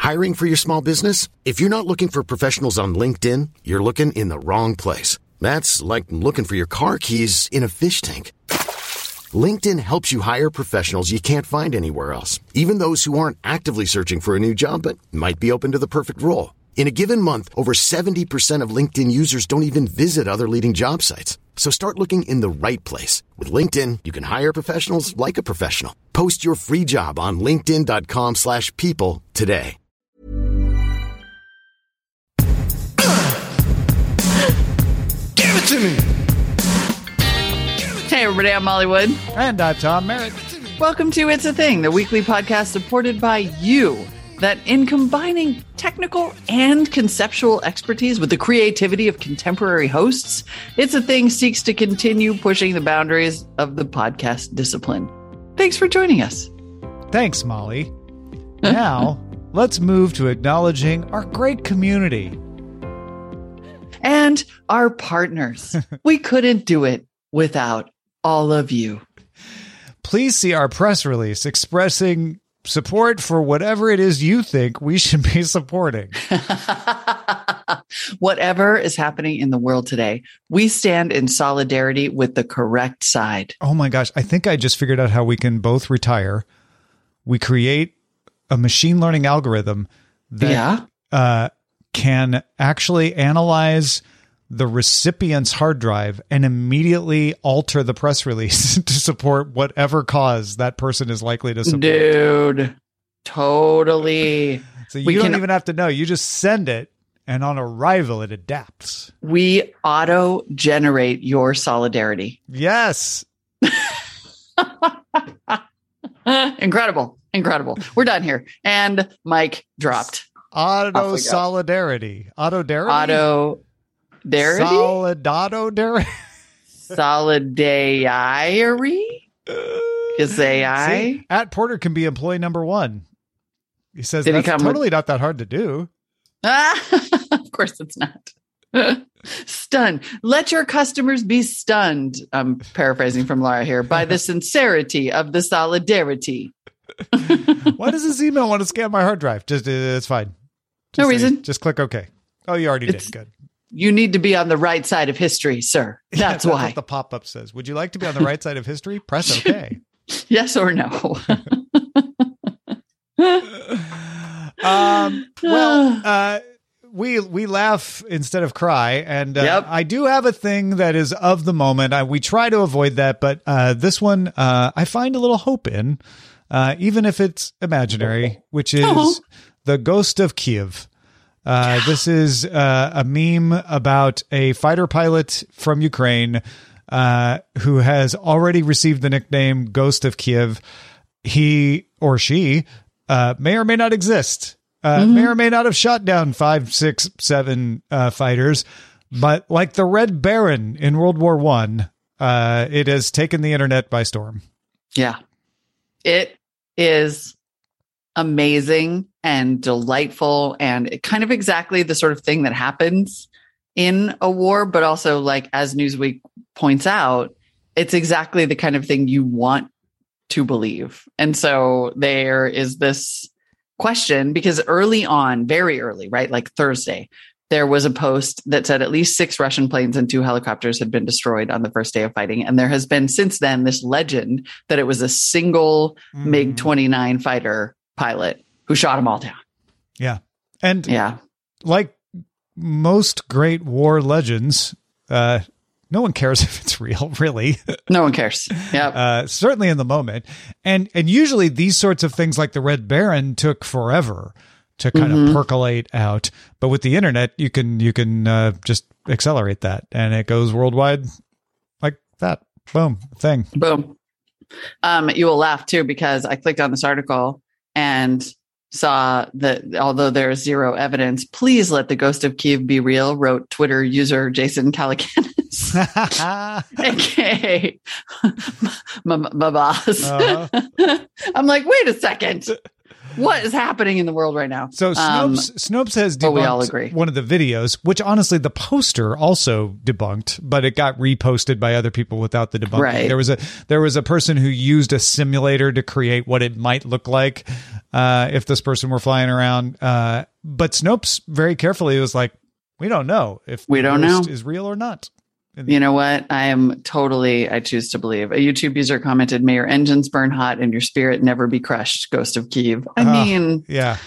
Hiring for your small business? If you're not looking for professionals on LinkedIn, you're looking in the wrong place. That's like looking for your car keys in a fish tank. LinkedIn helps you hire professionals you can't find anywhere else, even those who aren't actively searching for a new job but might be open to the perfect role. In a given month, over 70% of LinkedIn users don't even visit other leading job sites. So start looking in the right place. With LinkedIn, you can hire professionals like a professional. Post your free job on linkedin.com/people today. Give it to me! Hey everybody, I'm Molly Wood. And I'm Tom Merritt. Welcome to It's a Thing, the weekly podcast supported by you, that in combining technical and conceptual expertise with the creativity of contemporary hosts, It's a Thing seeks to continue pushing the boundaries of the podcast discipline. Thanks for joining us. Thanks, Molly. Now, let's move to acknowledging our great community. And our partners. We couldn't do it without all of you. Please see our press release expressing support for whatever it is you think we should be supporting. Whatever is happening in the world today, we stand in solidarity with the correct side. Oh my gosh, I think I just figured out how we can both retire. We create a machine learning algorithm that can actually analyze the recipient's hard drive and immediately alter the press release to support whatever cause that person is likely to support. Dude, totally. So you don't even have to know. You just send it, and on arrival, it adapts. We auto-generate your solidarity. Yes. Incredible. We're done here. And Mike dropped. Auto-solidarity. Auto-darity? Auto-darity? Solidado-darity? Solidarity? Is AI? See, at Porter can be employee number one. He says Did that's totally not that hard to do. Of course it's not. Stunned. Let your customers be stunned. I'm paraphrasing from Laura here. By the sincerity of the solidarity. Why does this email want to scan my hard drive? Just it's fine. No reason. Just click OK. Oh, you already did. Good. You need to be on the right side of history, sir. That's why. What the pop-up says. Would you like to be on the right side of history? Press OK. Yes or no? We laugh instead of cry, and I do have a thing that is of the moment. We try to avoid that, but this one I find a little hope in, even if it's imaginary, which is the Ghost of Kiev. This is a meme about a fighter pilot from Ukraine who has already received the nickname Ghost of Kiev. He or she may or may not exist. May or may not have shot down 5, 6, 7 fighters, but like the Red Baron in World War I, it has taken the internet by storm. Yeah, it is amazing and delightful and kind of exactly the sort of thing that happens in a war, but also, like, as Newsweek points out, it's exactly the kind of thing you want to believe. And so there is this question, because early on, very early, right? Like Thursday, there was a post that said at least 6 Russian planes and 2 helicopters had been destroyed on the first day of fighting. And there has been since then this legend that it was a single MiG-29 fighter pilot who shot them all down. Yeah. And like most great war legends, no one cares if it's real, really. No one cares. Yeah. Certainly in the moment. And usually these sorts of things like the Red Baron took forever to kind of percolate out. But with the internet, you can just accelerate that, and it goes worldwide like that. Boom. Thing. Boom. You will laugh too, because I clicked on this article and saw that although there is zero evidence, please let the Ghost of Kiev be real, wrote Twitter user Jason Calacanis, aka my boss. I'm like, wait a second. What is happening in the world right now? So Snopes has debunked we all agree. One of the videos, which honestly the poster also debunked, but it got reposted by other people without the debunking. Right. There was a person who used a simulator to create what it might look like. if this person were flying around. But Snopes very carefully was like, we don't know if we don't know is real or not. You know what? I choose to believe. A YouTube user commented, "May your engines burn hot and your spirit never be crushed, Ghost of Kiev." I mean, yeah.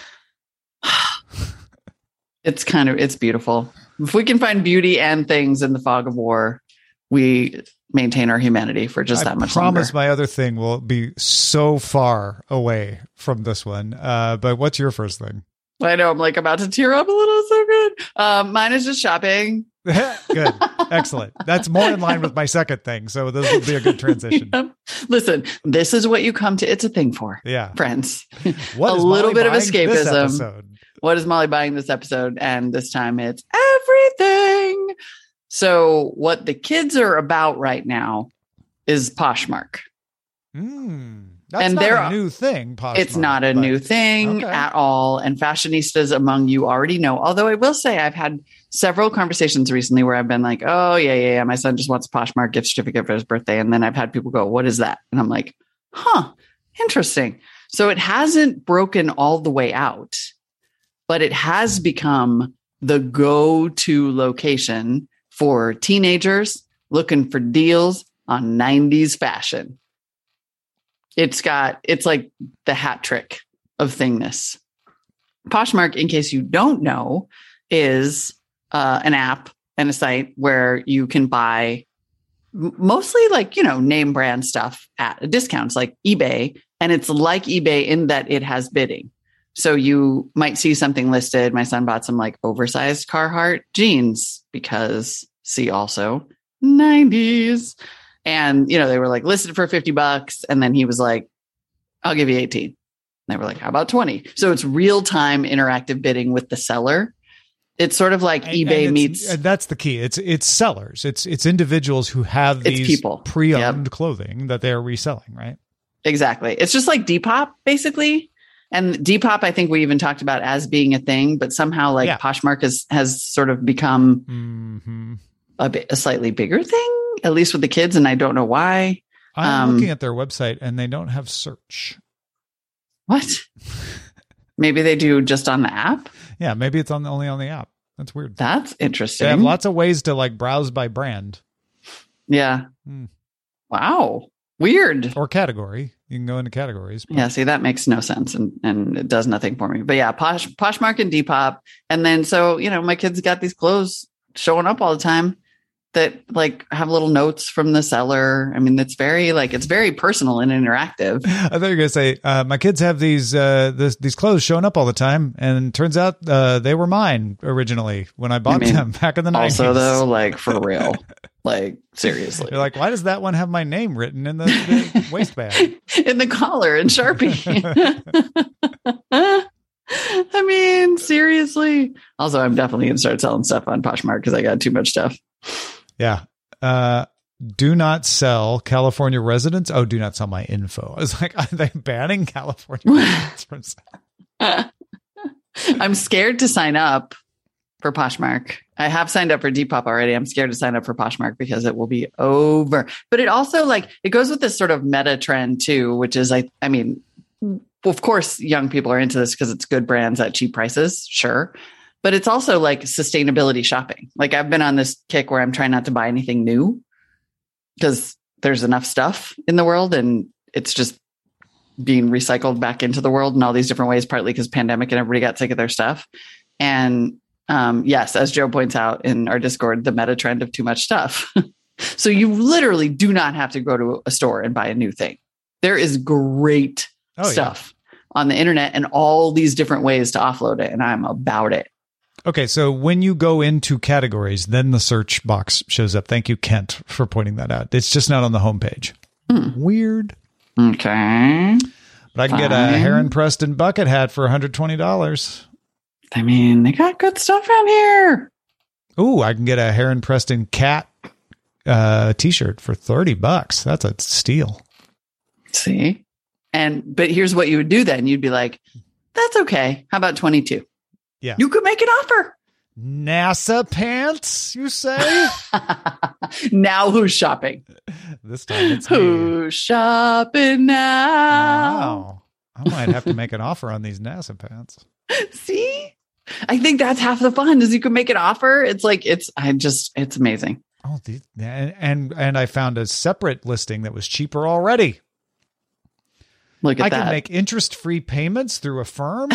It's beautiful. If we can find beauty and things in the fog of war, we maintain our humanity for just that much longer. I promise my other thing will be so far away from this one. But what's your first thing? I know, I'm like about to tear up a little. So good. Mine is just shopping. Good. Excellent. That's more in line with my second thing. So this will be a good transition. Yep. Listen, this is what you come to It's a Thing for. Yeah. Friends. What a little bit of escapism. What is Molly buying this episode? And this time it's everything. So what the kids are about right now is Poshmark. That's not a new thing, Poshmark. It's not a new thing at all. And fashionistas among you already know. Although I will say I've had several conversations recently where I've been like, oh, yeah. My son just wants a Poshmark gift certificate for his birthday. And then I've had people go, what is that? And I'm like, interesting. So it hasn't broken all the way out, but it has become the go-to location for teenagers looking for deals on 90s fashion. It's like the hat trick of thingness. Poshmark, in case you don't know, is an app and a site where you can buy mostly name brand stuff at discounts like eBay. And it's like eBay in that it has bidding. So you might see something listed. My son bought some like oversized Carhartt jeans because see also 90s. And, they were like listed for $50. And then he was like, I'll give you 18. And they were like, how about 20? So it's real time interactive bidding with the seller. It's sort of like eBay meets. That's the key. It's sellers. It's individuals who have these people pre-owned clothing that they're reselling, right? Exactly. It's just like Depop, basically. And Depop, I think we even talked about as being a thing, but somehow Poshmark has sort of become a slightly bigger thing. At least with the kids, and I don't know why. I'm looking at their website, and they don't have search. What? Maybe they do just on the app? Yeah, maybe it's only on the app. That's weird. That's interesting. They have lots of ways to browse by brand. Yeah. Wow. Weird. Or category. You can go into categories. Yeah, see, that makes no sense, and it does nothing for me. But yeah, Poshmark and Depop. And then, so, my kids got these clothes showing up all the time that have little notes from the seller. I mean, it's very personal and interactive. I thought you were going to say, my kids have these clothes showing up all the time. And it turns out they were mine originally when I bought them back in the 90s. Also though, for real, seriously. You're like, why does that one have my name written in the waistband? In the collar in Sharpie. I mean, seriously. Also, I'm definitely going to start selling stuff on Poshmark because I got too much stuff. Yeah. Do not sell California residents. Oh, do not sell my info. I was like, are they banning California residents from selling? I'm scared to sign up for Poshmark. I have signed up for Depop already. I'm scared to sign up for Poshmark because it will be over. But it also it goes with this sort of meta trend too, which is, I mean, of course, young people are into this because it's good brands at cheap prices. Sure. But it's also sustainability shopping. I've been on this kick where I'm trying not to buy anything new because there's enough stuff in the world and it's just being recycled back into the world in all these different ways, partly because pandemic and everybody got sick of their stuff. And yes, as Joe points out in our Discord, the meta trend of too much stuff. So you literally do not have to go to a store and buy a new thing. There is great stuff on the internet and all these different ways to offload it. And I'm about it. Okay, so when you go into categories, then the search box shows up. Thank you, Kent, for pointing that out. It's just not on the homepage. Weird. Okay. But I can get a Heron Preston bucket hat for $120. I mean, they got good stuff out here. Ooh, I can get a Heron Preston cat t-shirt for $30. That's a steal. See? But here's what you would do then. You'd be like, that's okay. How about 22? Yeah. You could make an offer. NASA pants, you say? Now who's shopping? This time it's who's shopping now? Wow. I might have to make an offer on these NASA pants. See? I think that's half the fun is you can make an offer. It's like, it's amazing. Oh, and I found a separate listing that was cheaper already. Look at that. I can make interest-free payments through Affirm.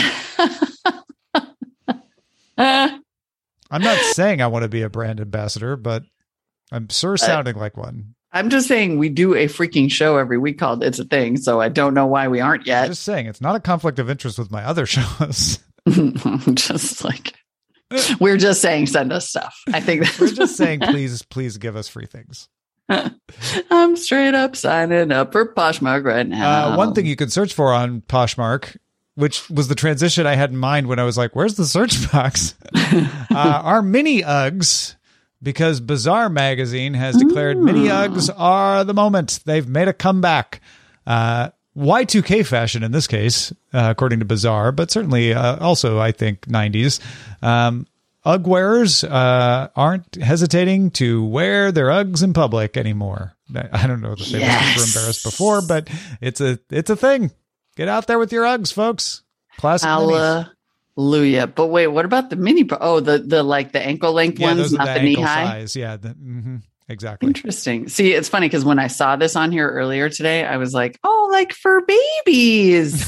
I'm not saying I want to be a brand ambassador, but I'm sure sounding like one. I'm just saying we do a freaking show every week called It's a Thing, so I don't know why we aren't yet. I'm just saying, it's not a conflict of interest with my other shows. Just like, we're just saying send us stuff. I think we're just saying please give us free things. I'm straight up signing up for Poshmark right now. One thing you can search for on Poshmark, which was the transition I had in mind when I was like, where's the search box? Are mini Uggs, because Bazaar magazine has declared mini Uggs are the moment. They've made a comeback. Y2K fashion in this case, according to Bazaar, but certainly also, I think, 90s. Ugg wearers aren't hesitating to wear their Uggs in public anymore. I don't know that they were super embarrassed before, but it's a thing. Get out there with your Uggs, folks. Classic minis. Hallelujah. But wait, what about the mini? Oh, the like the ankle length ones, not the knee high size. Yeah, exactly. Interesting. See, it's funny because when I saw this on here earlier today, I was like, oh, like for babies.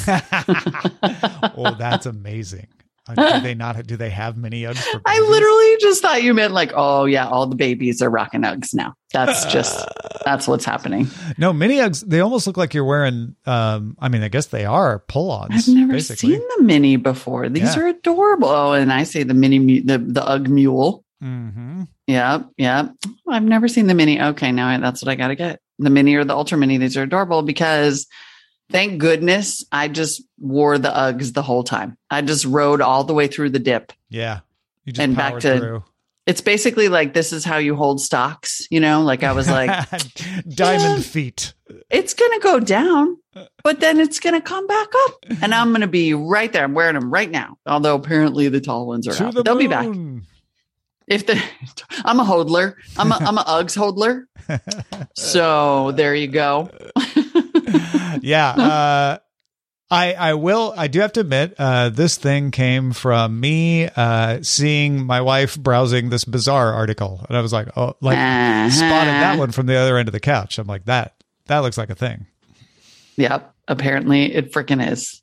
Oh, that's amazing. Do they have mini Uggs for babies? I literally just thought you meant like, oh yeah, all the babies are rocking Uggs now. That's what's happening. No, mini Uggs, they almost look like you're wearing, I guess they are pull-ons. I've never seen the mini before. These are adorable. Oh, and I say the mini, the Ugg mule. Mm-hmm. Yeah. I've never seen the mini. Okay, now that's what I got to get. The mini or the ultra mini. These are adorable because thank goodness I just wore the Uggs the whole time. I just rode all the way through the dip. Yeah. You just powered through. It's basically like, this is how you hold stocks, like I was like diamond feet. It's going to go down, but then it's going to come back up and I'm going to be right there. I'm wearing them right now. Although apparently the tall ones are out. They'll be back. I'm a hodler. I'm a Uggs hodler. So there you go. Yeah. I do have to admit, this thing came from me, seeing my wife browsing this Bazaar article. And I was like, spotted that one from the other end of the couch. I'm like, that looks like a thing. Yep. Apparently it freaking is.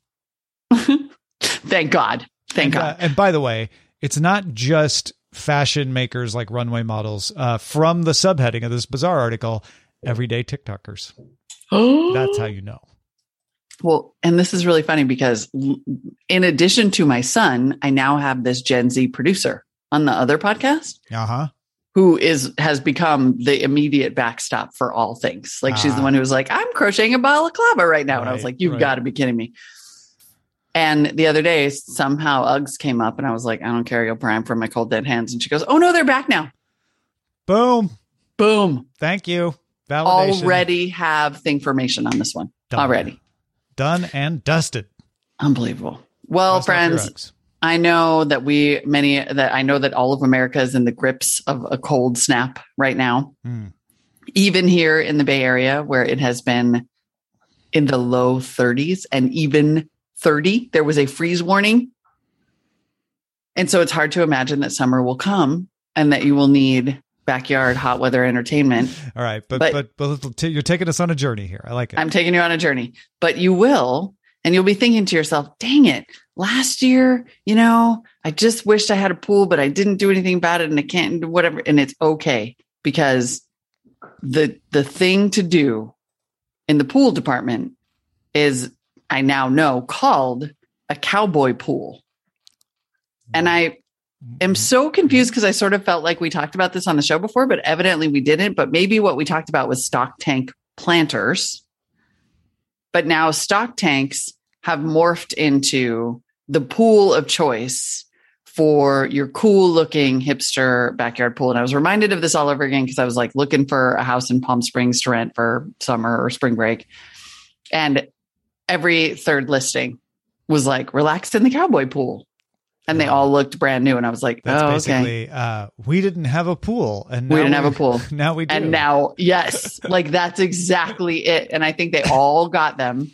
Thank God. Thank God. And by the way, it's not just fashion makers like runway models. From the subheading of this Bazaar article, everyday TikTokers. That's how you know. Well, and this is really funny because in addition to my son, I now have this Gen Z producer on the other podcast who has become the immediate backstop for all things. Like she's the one who was like, I'm crocheting a balaclava right now. And I was like, you've got to be kidding me. And the other day, somehow Uggs came up and I was like, I don't care. You'll prime for my cold dead hands. And she goes, oh no, they're back now. Boom. Thank you. Validation. Already have thingformation on this one. Already. Done and dusted. Unbelievable. Well, friends, I know that I know that all of America is in the grips of a cold snap right now. Even here in the Bay Area, where it has been in the low 30s and even 30, there was a freeze warning. And so it's hard to imagine that summer will come and that you will need backyard hot weather entertainment. All right. But you're taking us on a journey here. I like it. I'm taking you on a journey, but you will, and you'll be thinking to yourself, dang it, last year, I just wished I had a pool, but I didn't do anything about it and I can't do whatever. And it's okay because the thing to do in the pool department is, I now know, called a cowboy pool. And I am so confused because I sort of felt like we talked about this on the show before, but evidently we didn't. But maybe what we talked about was stock tank planters. But now stock tanks have morphed into the pool of choice for your cool looking hipster backyard pool. And I was reminded of this all over again because I was like looking for a house in Palm Springs to rent for summer or spring break. And every third listing was like relaxed in the cowboy pool. And they all looked brand new. And I was like, that's basically, we didn't have a pool. And we didn't have a pool. Now we do. And now, yes, like that's exactly it. And I think they all got them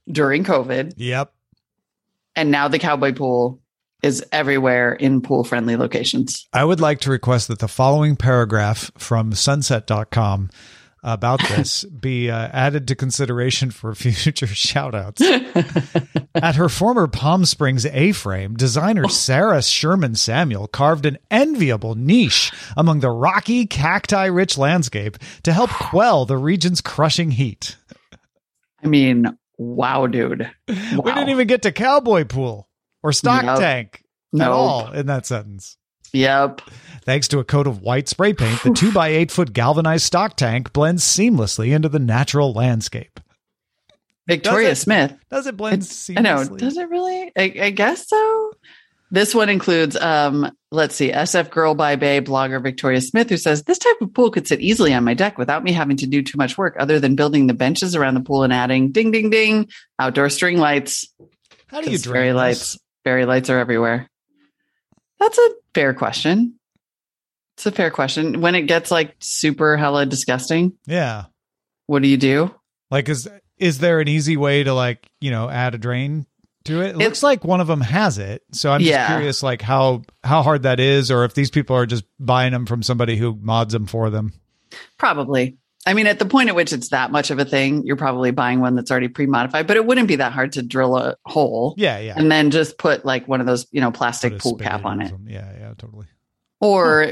during COVID. Yep. And now the cowboy pool is everywhere in pool-friendly locations. I would like to request that the following paragraph from sunset.com about this be added to consideration for future shout-outs. At her former Palm Springs A-frame, designer Sarah Sherman Samuel carved an enviable niche among the rocky, cacti-rich landscape to help quell the region's crushing heat. I mean, wow, dude. Wow. We didn't even get to cowboy pool or stock tank at all in that sentence. Yep. Thanks to a coat of white spray paint, the 2x8 foot galvanized stock tank blends seamlessly into the natural landscape. Victoria Smith. Does it blend seamlessly? I know. Does it really? I guess so. This one includes, let's see, SF Girl by Bay blogger Victoria Smith, who says, this type of pool could sit easily on my deck without me having to do too much work other than building the benches around the pool and adding ding, ding, ding, outdoor string lights. How do you drain fairy lights are everywhere. That's a fair question. It's a fair question. When it gets like super hella disgusting. Yeah. What do you do? Like, is there an easy way to like, add a drain to it? It looks like one of them has it. So I'm just curious, like how hard that is, or if these people are just buying them from somebody who mods them for them. Probably. I mean, at the point at which it's that much of a thing, you're probably buying one that's already pre-modified, but it wouldn't be that hard to drill a hole. Yeah. And then just put like one of those, plastic pool cap on it. Yeah, totally. Or,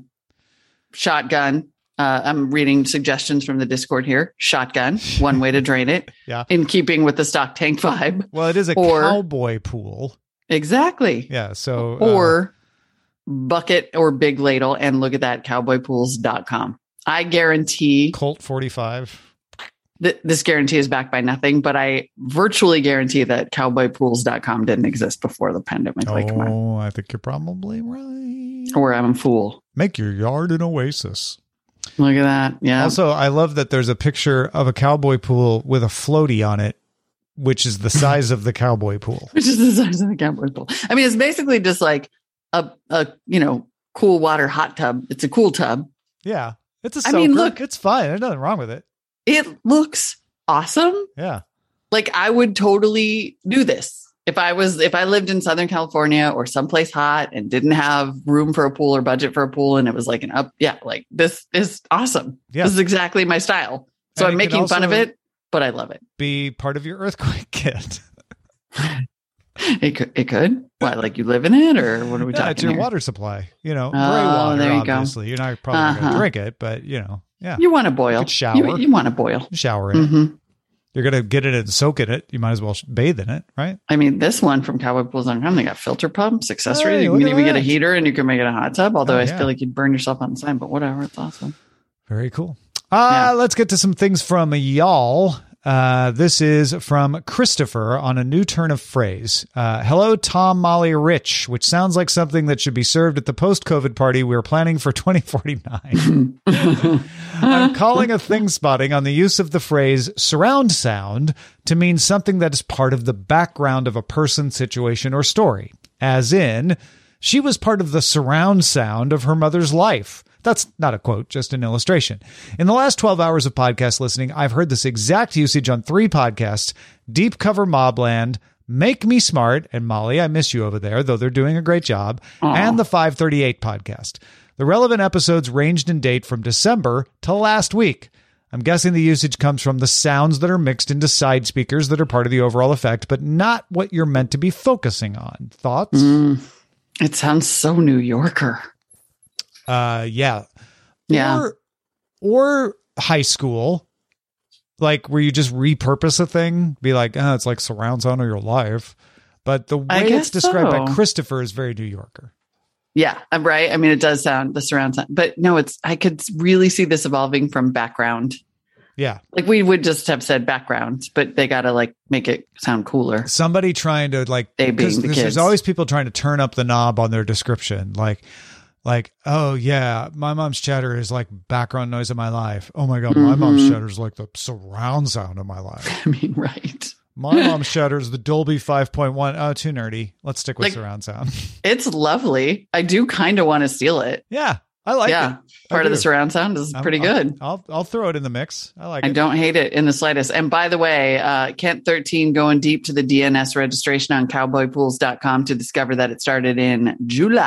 shotgun. I'm reading suggestions from the Discord here. Shotgun, one way to drain it. Yeah. In keeping with the stock tank vibe. Well, it is a cowboy pool. Exactly. Yeah. So, or bucket or big ladle, and look at that, cowboypools.com. I guarantee Colt 45. This guarantee is backed by nothing, but I virtually guarantee that cowboypools.com didn't exist before the pandemic. I think you're probably right. Or I'm a fool. Make your yard an oasis. Look at that. Yeah. Also, I love that there's a picture of a cowboy pool with a floaty on it, which is the size of the cowboy pool. Which is the size of the cowboy pool. I mean, it's basically just like a cool water hot tub. It's a cool tub. Yeah. It's a soaker. I mean, look, it's fine. There's nothing wrong with it. It looks awesome. Yeah. Like I would totally do this. If I lived in Southern California or someplace hot and didn't have room for a pool or budget for a pool, and it was like like this is awesome. Yeah. This is exactly my style. So I'm making fun of it, but I love it. Be part of your earthquake kit. It could. What, like you live in it, or what are we talking? It's your water supply. Gray water. There you obviously, go. You're not probably going to drink it, but yeah. You want to boil. You shower. You want to boil. Shower in it. You're going to get it and soak in it. You might as well bathe in it, right? I mean, this one from cowboypools.com, they got filter pumps, accessories. You can even get a heater, and you can make it a hot tub. Although I feel like you'd burn yourself on the side, but whatever. It's awesome. Very cool. Let's get to some things from y'all. This is from Christopher on a new turn of phrase. Hello, Tom, Molly, Rich, which sounds like something that should be served at the post-COVID party we were planning for 2049. I'm calling a thing spotting on the use of the phrase surround sound to mean something that is part of the background of a person, situation, or story. As in, she was part of the surround sound of her mother's life. That's not a quote, just an illustration. In the last 12 hours of podcast listening, I've heard this exact usage on 3 podcasts: Deep Cover Mobland, Make Me Smart, and Molly, I miss you over there, though they're doing a great job, and the 538 podcast. The relevant episodes ranged in date from December to last week. I'm guessing the usage comes from the sounds that are mixed into side speakers that are part of the overall effect, but not what you're meant to be focusing on. Thoughts? It sounds so New Yorker. Yeah. Or high school, like where you just repurpose a thing, be like, it's like surround sound of your life. But the way it's described by Christopher is very New Yorker. Yeah, I'm right. I mean, it does sound the surround sound, but no, I could really see this evolving from background. Yeah. Like we would just have said background, but they got to like make it sound cooler. Somebody trying to because there's always people trying to turn up the knob on their description. Like, oh yeah, my mom's chatter is like background noise of my life. Oh my God, my mom's chatter is like the surround sound of my life. I mean, right. My mom's chatter is the Dolby 5.1. Oh, too nerdy. Let's stick with surround sound. It's lovely. I do kind of want to steal it. Yeah. I like it. Part of the surround sound is pretty good. I'll throw it in the mix. I like it. I don't hate it in the slightest. And by the way, Kent 13 going deep to the DNS registration on cowboypools.com to discover that it started in June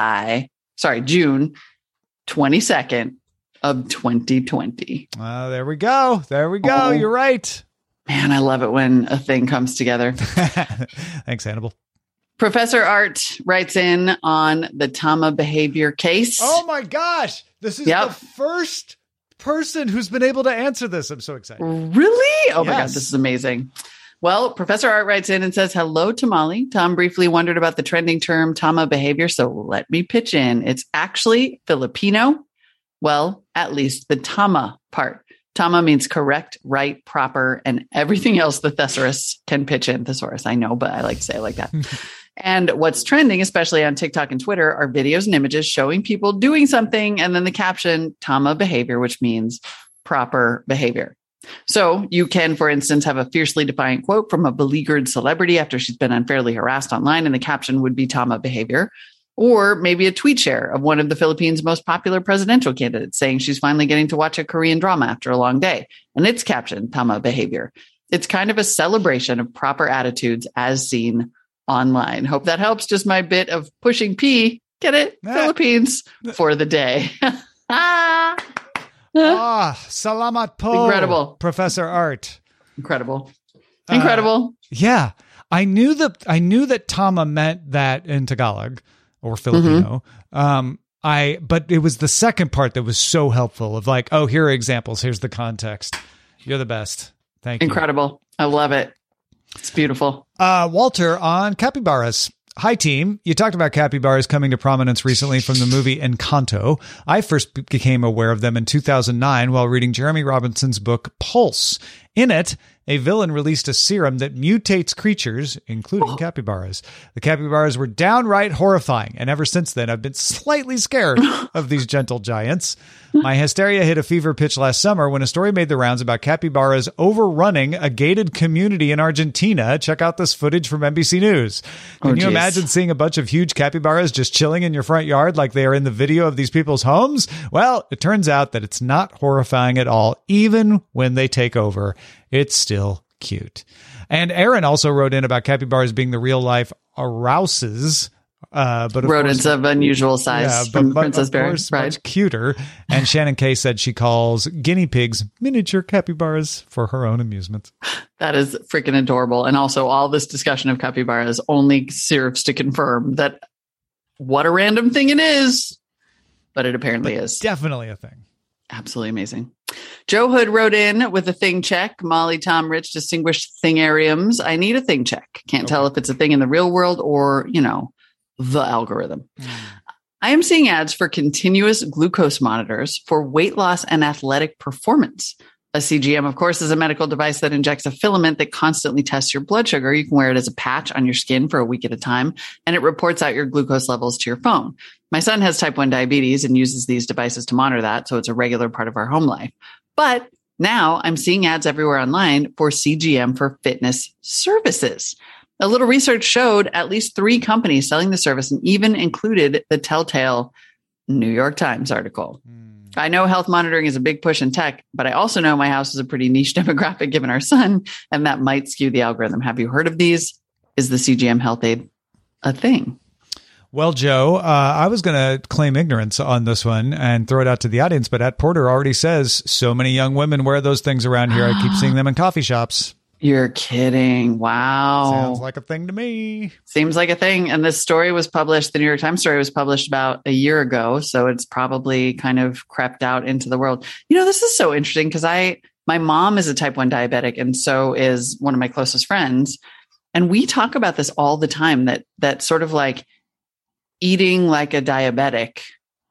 22nd of 2020. There we go. Oh. You're right. Man, I love it when a thing comes together. Thanks, Hannibal. Professor Art writes in on the Tama behavior case. Oh my gosh. This is the first person who's been able to answer this. I'm so excited. Really? Oh my God, this is amazing. Well, Professor Art writes in and says, hello, Tamale. Tom briefly wondered about the trending term Tama behavior, so let me pitch in. It's actually Filipino. Well, at least the Tama part. Tama means correct, right, proper, and everything else the thesaurus can pitch in. Thesaurus, I know, but I like to say it like that. And what's trending, especially on TikTok and Twitter, are videos and images showing people doing something, and then the caption, Tama behavior, which means proper behavior. So you can, for instance, have a fiercely defiant quote from a beleaguered celebrity after she's been unfairly harassed online, and the caption would be Tama behavior. Or maybe a tweet share of one of the Philippines' most popular presidential candidates saying she's finally getting to watch a Korean drama after a long day. And it's captioned Tama behavior. It's kind of a celebration of proper attitudes as seen online. Hope that helps. Just my bit of pushing P. Get it? Philippines for the day. Salamat po. Incredible. Professor Art. Incredible. Yeah. I knew that Tama meant that in Tagalog or Filipino. But it was the second part that was so helpful of like, oh, here are examples. Here's the context. You're the best. Thank you. Incredible. I love it. It's beautiful. Walter on capybaras. Hi, team. You talked about capybaras coming to prominence recently from the movie Encanto. I first became aware of them in 2009 while reading Jeremy Robinson's book Pulse. In it, a villain released a serum that mutates creatures, including capybaras. The capybaras were downright horrifying, and ever since then, I've been slightly scared of these gentle giants. My hysteria hit a fever pitch last summer when a story made the rounds about capybaras overrunning a gated community in Argentina. Check out this footage from NBC News. Can you imagine seeing a bunch of huge capybaras just chilling in your front yard like they are in the video of these people's homes? Well, it turns out that it's not horrifying at all, even when they take over. It's still cute. And Aaron also wrote in about capybaras being the real life arouses. But rodents of unusual size from Princess Bear. Much cuter. And Shannon Kay said she calls guinea pigs miniature capybaras for her own amusement. That is freaking adorable. And also all this discussion of capybaras only serves to confirm that what a random thing it is, but it apparently is. Definitely a thing. Absolutely amazing. Joe Hood wrote in with a thing check. Molly, Tom, Rich, distinguished thingariums. I need a thing check. Can't tell if it's a thing in the real world or, the algorithm. I am seeing ads for continuous glucose monitors for weight loss and athletic performance. A CGM, of course, is a medical device that injects a filament that constantly tests your blood sugar. You can wear it as a patch on your skin for a week at a time, and it reports out your glucose levels to your phone. My son has type 1 diabetes and uses these devices to monitor that, so it's a regular part of our home life. But now I'm seeing ads everywhere online for CGM for fitness services. A little research showed at least 3 companies selling the service and even included the telltale New York Times article. I know health monitoring is a big push in tech, but I also know my house is a pretty niche demographic given our son, and that might skew the algorithm. Have you heard of these? Is the CGM Health Aid a thing? Well, Joe, I was going to claim ignorance on this one and throw it out to the audience, but At Porter already says so many young women wear those things around here. I keep seeing them in coffee shops. You're kidding. Wow. Sounds like a thing to me. Seems like a thing. And this story was published, the New York Times story was published about a year ago. So it's probably kind of crept out into the world. This is so interesting because my mom is a type 1 diabetic, and so is one of my closest friends. And we talk about this all the time, that sort of like eating like a diabetic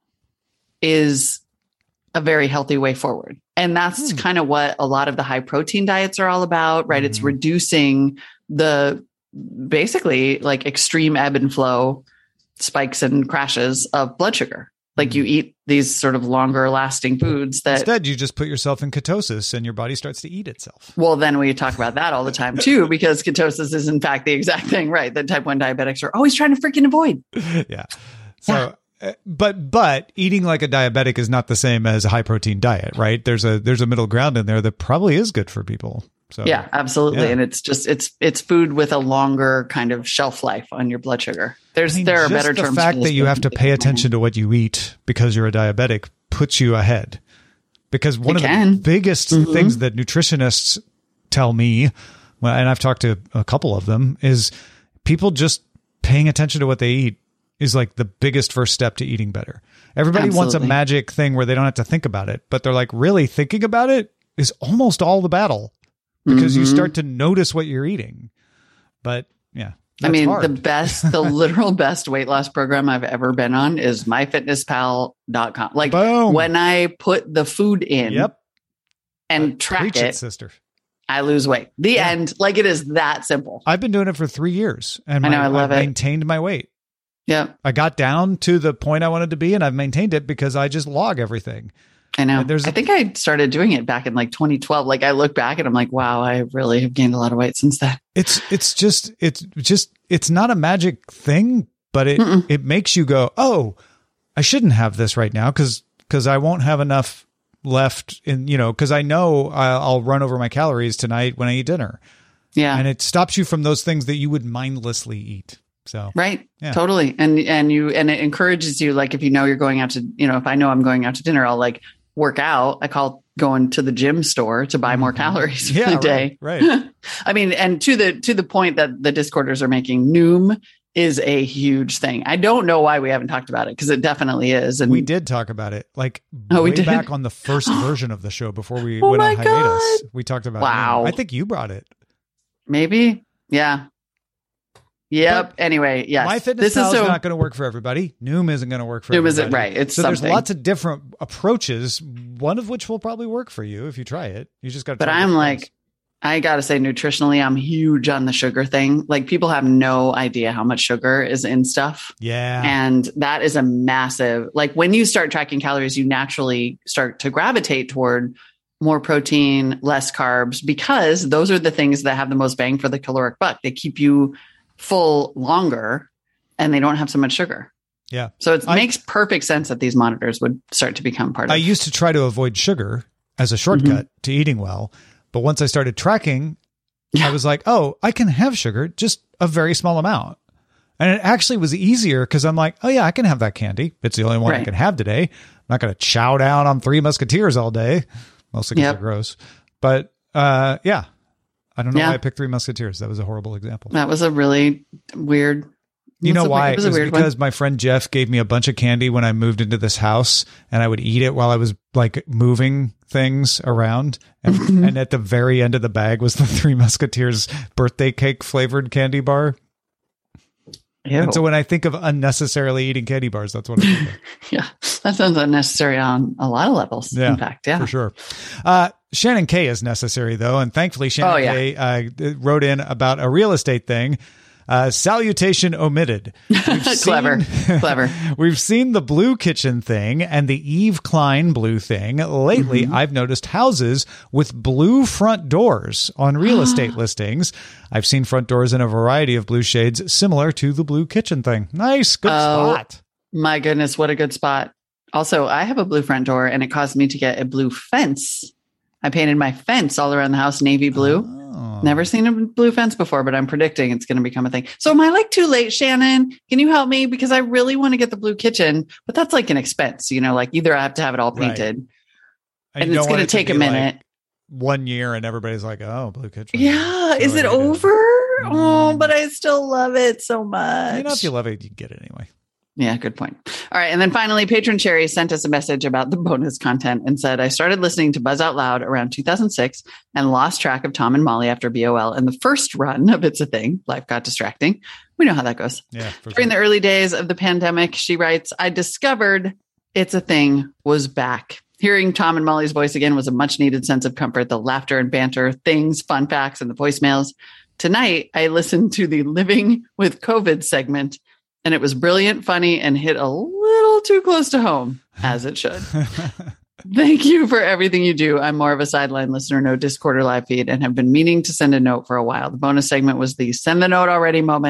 is a very healthy way forward. And that's kind of what a lot of the high protein diets are all about, right? It's reducing the basically like extreme ebb and flow spikes and crashes of blood sugar. Like you eat these sort of longer lasting foods that instead you just put yourself in ketosis and your body starts to eat itself. Well, then we talk about that all the time too, because ketosis is in fact the exact thing, right? That type 1 diabetics are always trying to freaking avoid. Yeah. So but eating like a diabetic is not the same as a high protein diet, right? There's a middle ground in there that probably is good for people. So yeah, absolutely. Yeah. And it's just, it's food with a longer kind of shelf life on your blood sugar. There are better terms. The fact that you have to pay attention to what you eat because you're a diabetic puts you ahead. Because one of the biggest things that nutritionists tell me, and I've talked to a couple of them, is people just paying attention to what they eat is like the biggest first step to eating better. Everybody wants a magic thing where they don't have to think about it, but they're like, really thinking about it is almost all the battle because you start to notice what you're eating. But yeah. I mean, the literal best weight loss program I've ever been on is myfitnesspal.com. Like Boom. When I put the food in and track it, sister, I lose weight. The end. Like it is that simple. I've been doing it for 3 years and I've maintained my weight. Yeah. I got down to the point I wanted to be and I've maintained it because I just log everything. I know. I think I started doing it back in like 2012. Like I look back and I'm like, wow, I really have gained a lot of weight since then. It's not a magic thing, but it makes you go, oh, I shouldn't have this right now because I won't have enough left in, because I know I'll run over my calories tonight when I eat dinner. Yeah. And it stops you from those things that you would mindlessly eat. So, right. Yeah. Totally. And it encourages you, like, if you're going out to, if I know I'm going out to dinner, I'll like work out. I call going to the gym store to buy more calories for the day. Right. I mean, and to the point that the Discorders are making, Noom is a huge thing. I don't know why we haven't talked about it because it definitely is. And we did talk about it like way back on the first version of the show before we went on hiatus. We talked about Wow. Noom. I think you brought it. Maybe. Yeah. Yep. But anyway, yes. MyFitnessPal is not going to work for everybody. Noom isn't going to work for everybody. Noom isn't right. It's so something. There's lots of different approaches, one of which will probably work for you if you try it. You just got to. But I'm like, I got to say, nutritionally, I'm huge on the sugar thing. Like people have no idea how much sugar is in stuff. Yeah. And that is a massive, like when you start tracking calories, you naturally start to gravitate toward more protein, less carbs, because those are the things that have the most bang for the caloric buck. They keep you full longer and they don't have so much sugar. Yeah. So it makes perfect sense that these monitors would start to become part of it. I used to try to avoid sugar as a shortcut to eating well. But once I started tracking, I was like, oh, I can have sugar, just a very small amount. And it actually was easier because I'm like, oh yeah, I can have that candy. It's the only one I can have today. I'm not going to chow down on Three Musketeers all day. Mostly because they're gross. But yeah. I don't know why I picked Three Musketeers. That was a horrible example. That was a really weird. You know why? It was because my friend Jeff gave me a bunch of candy when I moved into this house, and I would eat it while I was like moving things around. And at the very end of the bag was the Three Musketeers birthday cake flavored candy bar. Ew. And so when I think of unnecessarily eating candy bars, that's what I think of. Yeah, that sounds unnecessary on a lot of levels. Yeah, in fact, yeah, for sure. Shannon K is necessary though, and thankfully Shannon K wrote in about a real estate thing. Salutation omitted. Clever. We've seen the Blue Kitchen thing and the Eve Klein blue thing. Lately, I've noticed houses with blue front doors on real estate listings. I've seen front doors in a variety of blue shades similar to the Blue Kitchen thing. Nice. Good spot. My goodness. What a good spot. Also, I have a blue front door and it caused me to get a blue fence. I painted my fence all around the house navy blue. Never seen a blue fence before, but I'm predicting it's going to become a thing. So am I like too late, Shannon? Can you help me? Because I really want to get the Blue Kitchen, but that's like an expense, like either I have to have it all painted and it's going to take a minute. Like 1 year and everybody's like, oh, Blue Kitchen. Yeah. Is it over? Oh, but I still love it so much. If you love it, you get it anyway. Yeah, good point. All right. And then finally, Patron Cherry sent us a message about the bonus content and said, I started listening to Buzz Out Loud around 2006 and lost track of Tom and Molly after BOL. In the first run of It's a Thing, life got distracting. We know how that goes. Yeah. During the early days of the pandemic, she writes, I discovered It's a Thing was back. Hearing Tom and Molly's voice again was a much needed sense of comfort. The laughter and banter, things, fun facts, and the voicemails. Tonight, I listened to the Living with COVID segment. And it was brilliant, funny, and hit a little too close to home, as it should. Thank you for everything you do. I'm more of a sideline listener, no Discord or live feed, and have been meaning to send a note for a while. The bonus segment was the send the note already moment.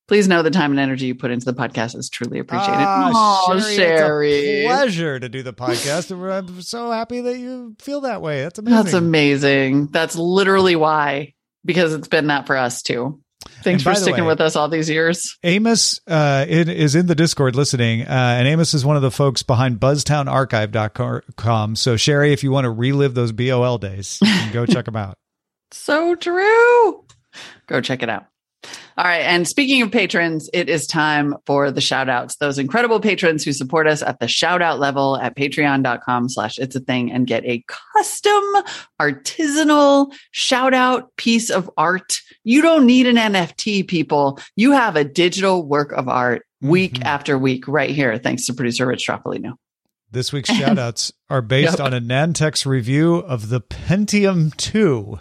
Please know the time and energy you put into the podcast is truly appreciated. Sherry. It's a pleasure to do the podcast. I'm so happy that you feel that way. That's amazing. That's amazing. That's literally why, because it's been that for us too. Thanks for sticking with us all these years. Amos is in the Discord listening, and Amos is one of the folks behind BuzztownArchive.com. So, Sherry, if you want to relive those BOL days, you can go check them out. So true. Go check it out. All right. And speaking of patrons, it is time for the shout outs. Those incredible patrons who support us at the shout out level at patreon.com/itsatthing and get a custom artisanal shout out piece of art. You don't need an NFT, people. You have a digital work of art week after week right here. Thanks to producer Rich Troppolino. This week's shout outs are based on a Nantex review of the Pentium 2.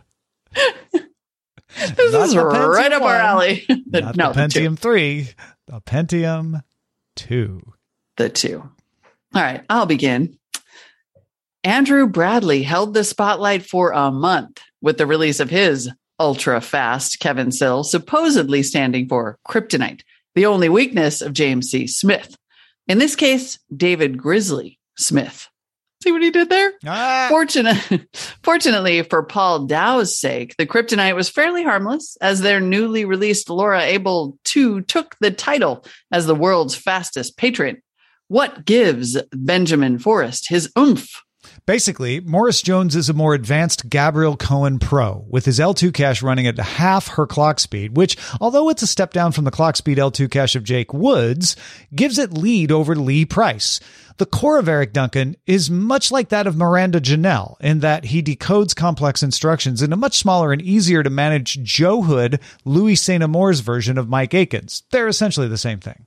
This is right up our alley. The Pentium 3, the Pentium 2. The 2. All right, I'll begin. Andrew Bradley held the spotlight for a month with the release of his ultra-fast Kevin Sill, supposedly standing for Kryptonite, the only weakness of James C. Smith. In this case, David Grizzly Smith. See what he did there? Fortunately for Paul Dow's sake, the Kryptonite was fairly harmless as their newly released Laura Abel 2 took the title as the world's fastest patron. What gives Benjamin Forrest his oomph? Basically, Morris Jones is a more advanced Gabriel Cohen Pro, with his L2 cache running at half her clock speed, which, although it's a step down from the clock speed L2 cache of Jake Woods, gives it lead over Lee Price. The core of Eric Duncan is much like that of Miranda Janelle in that he decodes complex instructions in a much smaller and easier to manage Joe Hood, Louis St. Amour's version of Mike Akins. They're essentially the same thing.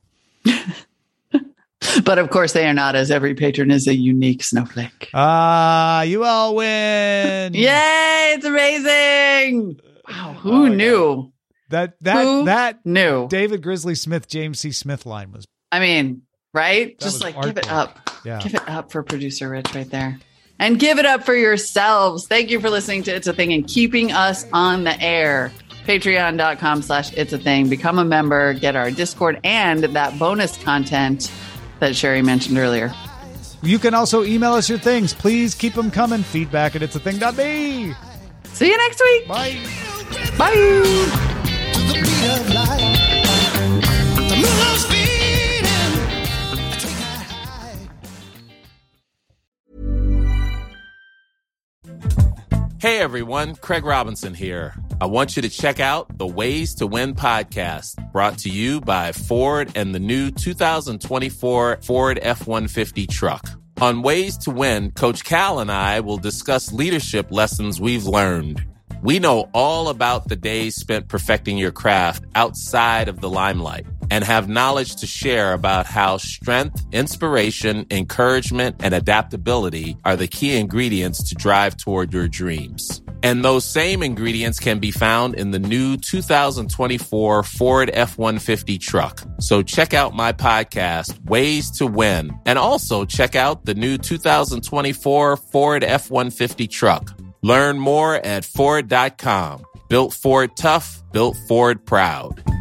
But of course they are not, as every patron is a unique snowflake. You all win. Yay, it's amazing. Wow, who knew? That knew? David Grizzly Smith, James C. Smith line was, I mean, right? Just like give it up. Yeah. Give it up for producer Rich right there. And give it up for yourselves. Thank you for listening to It's a Thing and keeping us on the air. Patreon.com/itsatthing. Become a member, get our Discord and that bonus content that Sherry mentioned earlier. You can also email us your things. Please keep them coming. Feedback@itsathing.me. See you next week. Bye. Bye. Hey everyone, Craig Robinson here. I want you to check out the Ways to Win podcast, brought to you by Ford and the new 2024 Ford F-150 truck. On Ways to Win, Coach Cal and I will discuss leadership lessons we've learned. We know all about the days spent perfecting your craft outside of the limelight and have knowledge to share about how strength, inspiration, encouragement, and adaptability are the key ingredients to drive toward your dreams. And those same ingredients can be found in the new 2024 Ford F-150 truck. So check out my podcast, Ways to Win, and also check out the new 2024 Ford F-150 truck. Learn more at Ford.com. Built Ford tough, built Ford proud.